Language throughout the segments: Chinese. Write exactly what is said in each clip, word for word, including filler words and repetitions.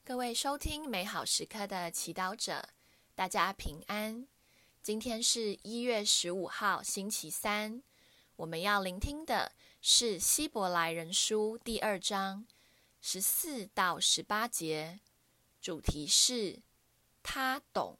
各位收听美好时刻的祈祷者，大家平安。今天是一月十五号，星期三。我们要聆听的是希伯来人书第二章十四到十八节，主题是他懂。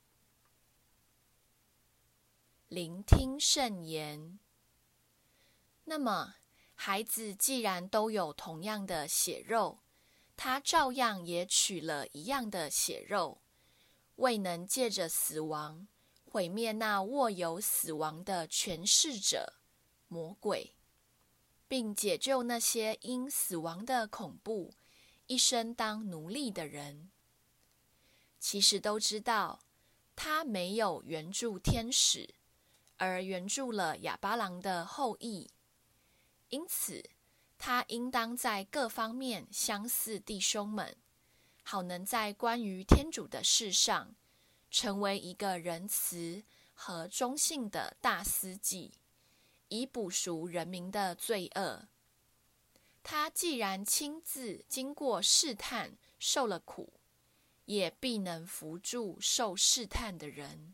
聆听圣言。那么，孩子既然都有同样的血肉，他照样也取了一样的血肉，未能借着死亡毁灭那握有死亡的权势者魔鬼，并解救那些因死亡的恐怖一生当奴隶的人。其实都知道，他没有援助天使，而援助了亚巴郎的后裔，因此他应当在各方面相似弟兄们，好能在关于天主的事上，成为一个仁慈和忠信的大司祭，以补赎人民的罪恶。他既然亲自经过试探，受了苦，也必能扶助受试探的人。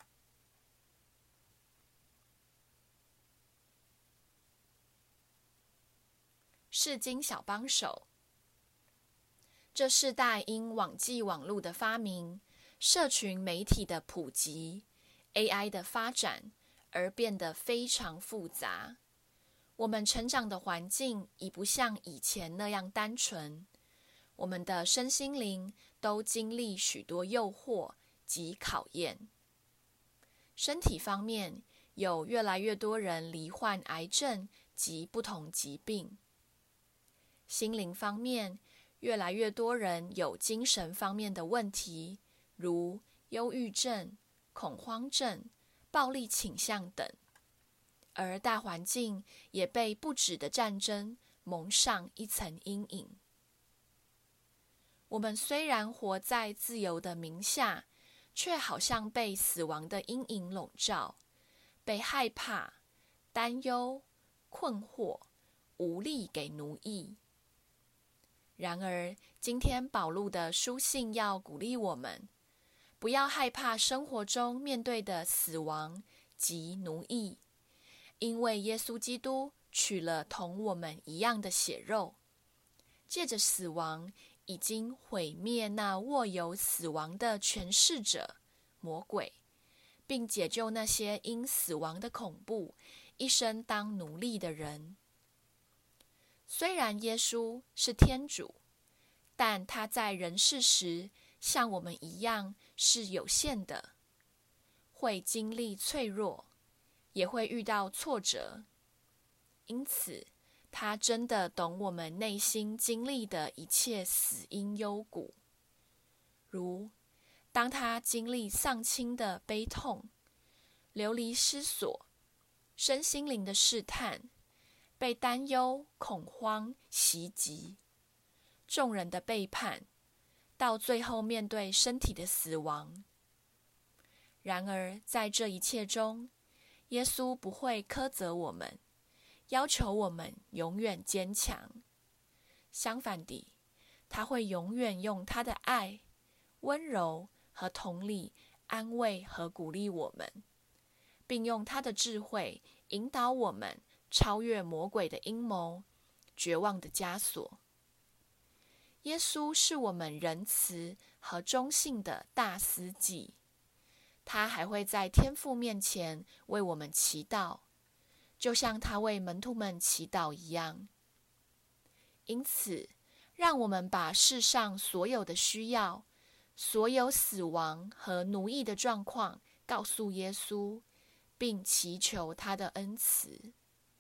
释经小帮手。这世代因网际网络的发明、社群媒体的普及、A I 的发展而变得非常复杂。我们成长的环境已不像以前那样单纯，我们的身心灵都经历许多诱惑及考验。身体方面，有越来越多人罹患癌症及不同疾病。心灵方面，越来越多人有精神方面的问题，如忧郁症、恐慌症、暴力倾向等，而大环境也被不止的战争蒙上一层阴影。我们虽然活在自由的名下，却好像被死亡的阴影笼罩，被害怕、担忧、困惑、无力给奴役。然而，今天保禄的书信要鼓励我们，不要害怕生活中面对的死亡及奴役，因为耶稣基督取了同我们一样的血肉，借着死亡已经毁灭那握有死亡的权势者魔鬼，并解救那些因死亡的恐怖一生当奴隶的人。虽然耶稣是天主，但他在人世时像我们一样是有限的，会经历脆弱，也会遇到挫折。因此，他真的懂我们内心经历的一切死因幽谷，如当他经历丧亲的悲痛、流离失所、身心灵的试探、被担忧、恐慌袭击、众人的背叛，到最后面对身体的死亡。然而，在这一切中，耶稣不会苛责我们，要求我们永远坚强。相反地，他会永远用他的爱、温柔和同理安慰和鼓励我们，并用他的智慧引导我们超越魔鬼的阴谋、绝望的枷锁。耶稣是我们仁慈和忠信的大司祭，他还会在天父面前为我们祈祷，就像他为门徒们祈祷一样。因此，让我们把世上所有的需要、所有死亡和奴役的状况告诉耶稣，并祈求他的恩慈。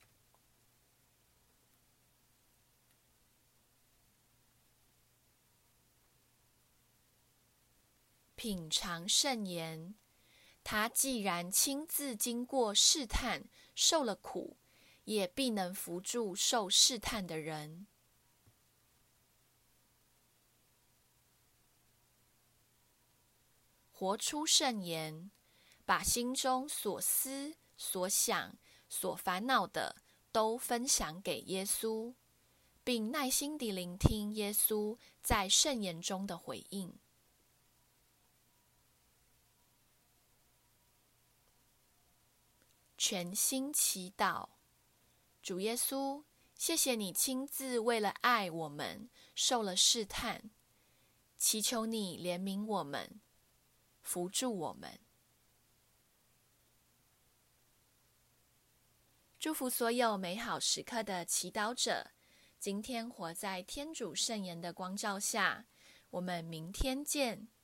品尝圣言。他既然亲自经过试探，受了苦，也必能扶助受试探的人。活出圣言，把心中所思、所想、所烦恼的都分享给耶稣， 并耐心地聆听耶稣在圣言中的回应。全心祈祷。主耶稣，谢谢你亲自为了爱我们受了试探，祈求你怜悯我们，扶助我们。祝福所有美好时刻的祈祷者，今天活在天主圣言的光照下，我们明天见。